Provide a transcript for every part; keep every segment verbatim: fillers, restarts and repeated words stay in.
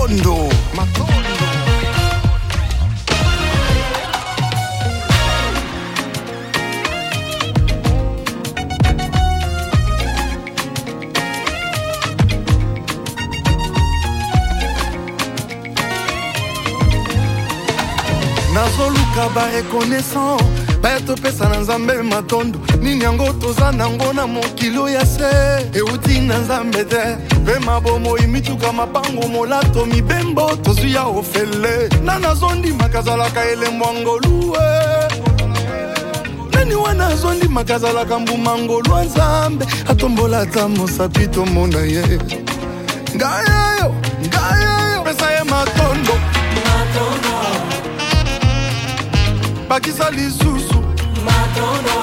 Matondo, Matondo. Nazoluka ba reconnaissant bato pesa na nzambe matondo nini yango toza nango na mokilo ya se euti na nzambe te pe mabomo imituka mapango molato mibembo tozwi ya ofele na nazondi makazalaka elembo ngolue nani wana zondi makazalaka mbumangolo nzambe atombola ta mosapi tomona ye ngayo ngayo pesa ye matondo matondo bakisa lisusu matondo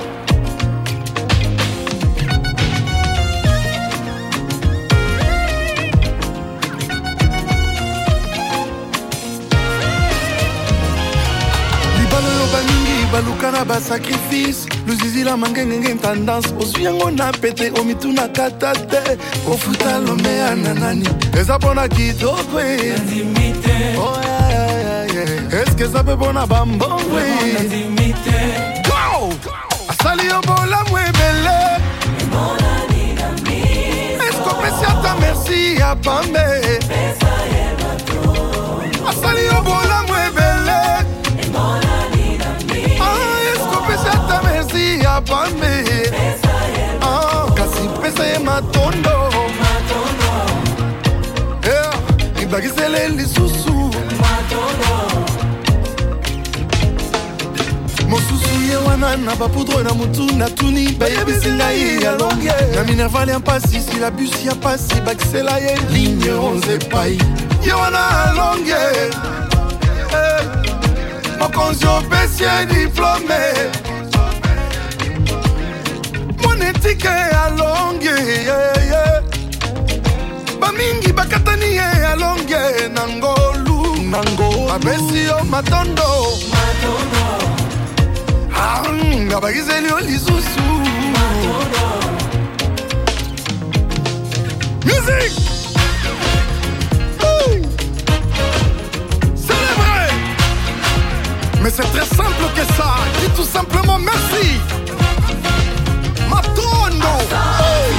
libalo yo baningi balukana ba sacrifice luzizila mangengenge tendance ozwi yango na pete omituna kata te ofuta lomea na nani eza pona kitoko oh est-ce que ça peut bona bambongwe go asali yo bola mwebele est-ce qu'on peut s'attendre merci à pambe asali yo bola mwebele ah est-ce qu'on peut s'attendre merci à pambe ah kasi pesa ye matondo eh ibakisele lisusu mosusu ye wana na bapudro na mutu na tuni bayebisi ngai ya longe na minervale ya mpasi si la busi ya pasi bakisela ye ligne onze epai ye wana ya longe mokonzi opesi ye diplome monetike ya longe bamingi bakatani ye ya longe na ngolu abesi yo matondo ngabakiseli yo lisusu musique hey. Célébrez. Mais c'est très simple que ça. Dis tout simplement merci Matondo hey.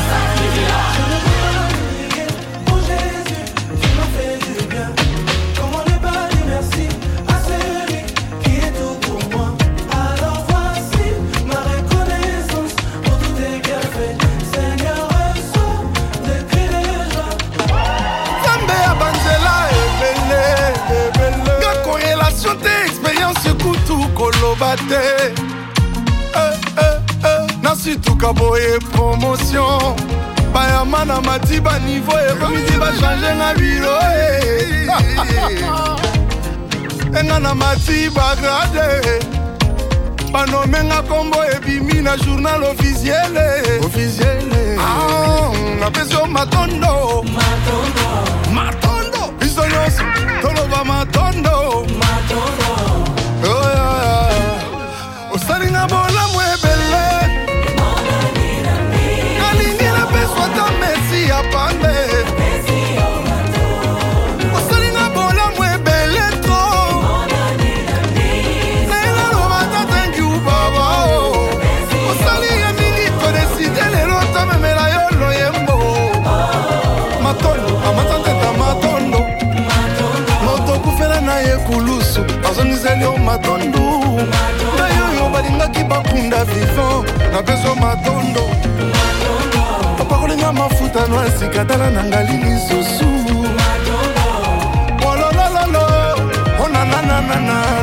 Kolobate eh, eh, eh. Nasituka boye promotion bayamana matiba niveau e komiti ba changer na biro eh. Enga na matiba grade banomenga kombo ebimi na journal officiel officiel ah na peso matondo matondo matondo bisonyos toloba matondo matondo oh yeah osalinga bola mwebele nalingi na peswa ta mesi ya pande osalinga bola mwebele tro naela loba ta thank you baba osalinga mingi to deside lelo ta memela yo loyembo matondo amatanteta matondo moto kufela na ye kulusu azonizeli o matondo na yoyo balingaki bakunda vivant na beso matondo opakolinga mafuta no asikatala na ngali lisusu ololololo onanananana